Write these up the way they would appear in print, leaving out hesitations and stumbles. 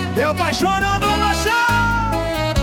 meu pai chorando no chão.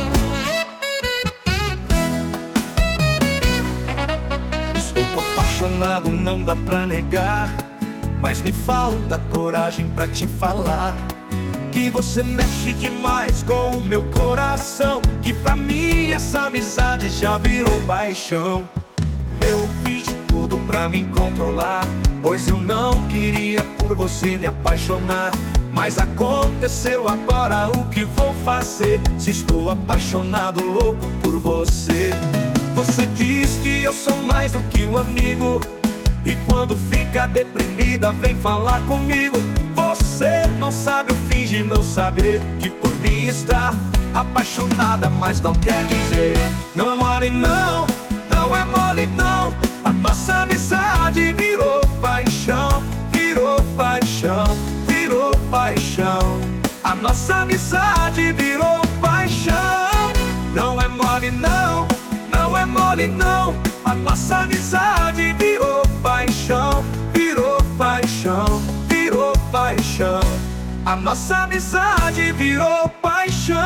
Estou apaixonado, não dá pra negar, mas me falta coragem pra te falar que você mexe demais com o meu coração, que pra mim essa amizade já virou paixão. Eu fiz de tudo pra me controlar, pois eu não queria por você me apaixonar. Mas aconteceu agora, o que vou fazer? Se estou apaixonado, louco por você. Você diz que eu sou mais do que um amigo, e quando fica deprimida vem falar comigo. Você não sabe, ou finge não saber, que por mim está apaixonada, mas não quer dizer. Não é mole não, não é mole não, a nossa amizade virou paixão. Virou paixão, virou paixão. A nossa amizade virou paixão. Não é mole não, não é mole não, a nossa amizade virou paixão. Virou paixão, virou paixão. A nossa amizade virou paixão.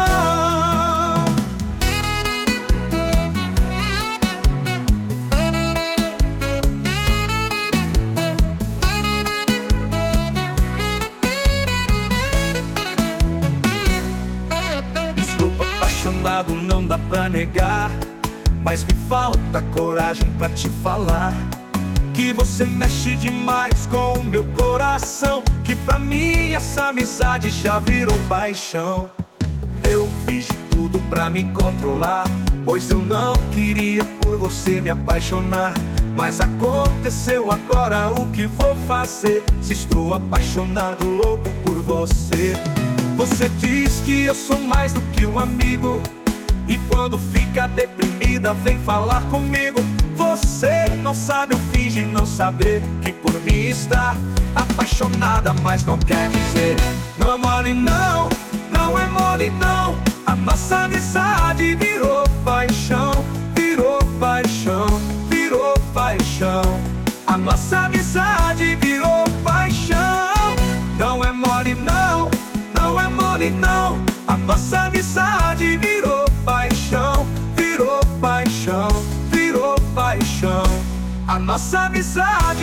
Apaixonado, não dá pra negar, mas me falta coragem pra te falar que você mexe demais com o meu coração, que pra mim essa amizade já virou paixão. Eu fiz de tudo pra me controlar, pois eu não queria por você me apaixonar. Mas aconteceu agora, o que vou fazer? Se estou apaixonado, louco por você. Você diz que eu sou mais do que um amigo, e quando fica deprimida vem falar comigo. Você não sabe, ou finge não saber, que por mim está apaixonada, mas não quer dizer. Não é mole não, não é mole não, a nossa amizade virou paixão. Virou paixão, virou paixão. A nossa amizade virou paixão. Não é mole não, não é mole não, a nossa amizade virou paixão. Virou paixão, virou paixão. A nossa amizade